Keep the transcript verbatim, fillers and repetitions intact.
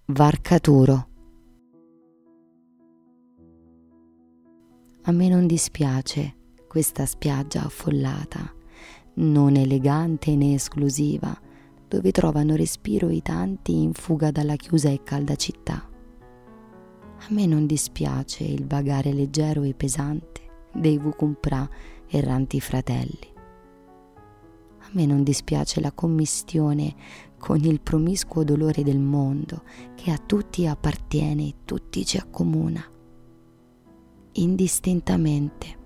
Varcaturo. A me non dispiace questa spiaggia affollata, non elegante né esclusiva, dove trovano respiro i tanti in fuga dalla chiusa e calda città. A me non dispiace il vagare leggero e pesante dei Vukumpra erranti fratelli. A me non dispiace la commistione con il promiscuo dolore del mondo che a tutti appartiene e tutti ci accomuna, indistintamente.